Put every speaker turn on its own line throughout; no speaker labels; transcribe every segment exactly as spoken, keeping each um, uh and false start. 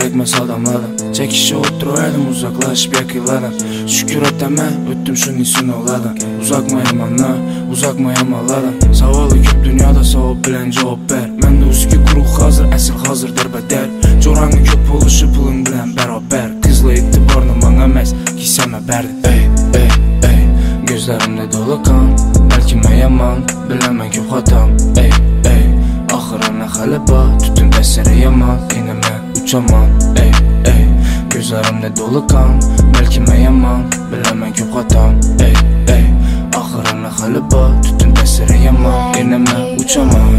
tekmez adamlardan. Çekişe oturaydım uzaklaşıp yakınlardan. Şükür eteme öttüm şu nisin olardan. Uzakmayam anla uzakmayam Allah'dan. Savalı köp dünyada savab bilen cevap ver. Mende üskü kuruq hazır esil hazırdır bedər. Coranı köp oluşu pulun bilen beraber. Kızla itibarını bana mez kiseme berdi. Ey ey ey gözlerimde dolu kan. Belki me yaman bilemen köp hatam. Ey ey ahırına xaliba tütün tesiri yaman. Ineme uçaman ey ey gözlerimde dolu kan. Belki me yaman bilemen köp hatam. Ey ey ahırına xaliba tütün tesiri yaman. Ineme uçaman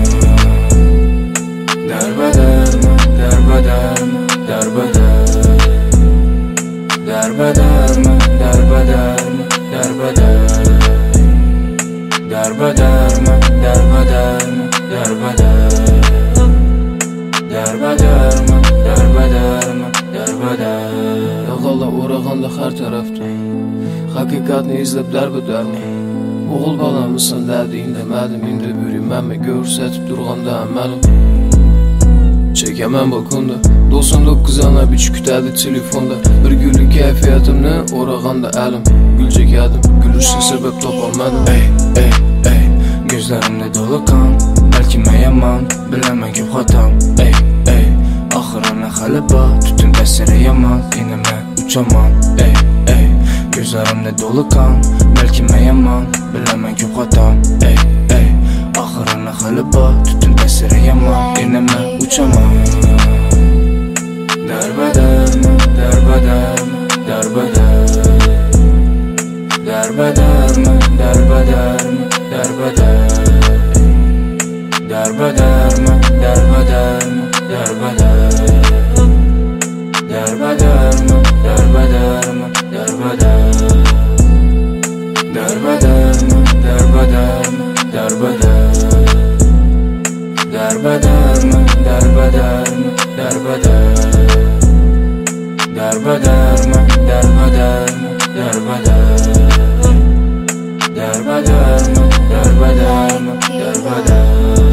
Derbeder mi, derbeder mi, derbeder Derbeder mi, derbeder mi, derbeder Derbeder mi, derbeder mi, derbeder Derbeder mi, derbeder mi, derbeder
Yağala uğrağanda her tarafta Hakikatni izlep derbeder mi? Oğul balamısın dediğin demedim. İndi bürümenme görsetip durğanda əməlim Çekemem bakında doksan dokuz ana bir kütədi telefonda. Bir gülü keyfiyyətimni orağanda əlim Gül çekedim gülüşsün sebep tapamadım.
Ey ey ey gözlerimde dolu kan. Belki me yaman bilemen köp hatam. Ey ey ahırına xaliba tütün tesiri yaman. Ineme uçaman ey ey gözlerimde dolu kan. Belki me yaman bilemen köp hatam. Ey ey ahırına xaliba tütün tesiri yaman. Ineme uçaman Derbeder mi, derbeder mi, derbeder Derbeder mi, derbeder mi, derbeder Derbeder mi, derbeder mi, derbeder Derbeder mi, derbeder mi, derbeder Derbeder mi, derbeder mi, derbeder Derbeder mi, derbeder mi, derbeder Derbeder mi, derbeder mi, derbeder Derbeder mi, derbeder mi, derbeder